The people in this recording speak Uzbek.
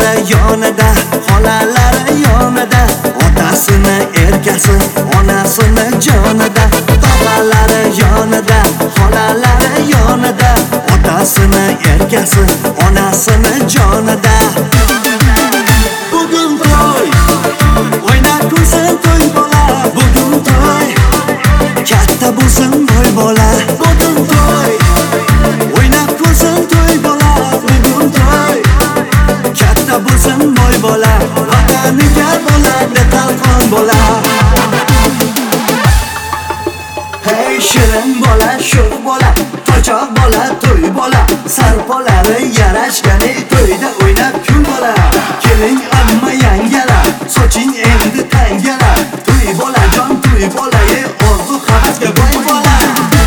yonida, xolalari yonida, otasini erkasi, onasini jonida. Tog'alari yonida, xolalari yonida, otasini erkasi, onasini jonida. Bugun to'y, o'ynab ko'rsin to'y bola. Bugun to'y, katta bo'lsin boy bola. Bugun to'y, o'ynab ko'rsin to'y bola. Bugun to'y, katta bo'lsin boy bola. Vataniga bo'ladi talqon bola. Hey shirin bola, sho'x bola, to'choq bola, to'y bola. Sarpolari yarashgani to'yda o'ynab kul bola. Keling amma yangala, soching endi tangala. To'y bola jon, to'y bola, orzu havasga boy bola.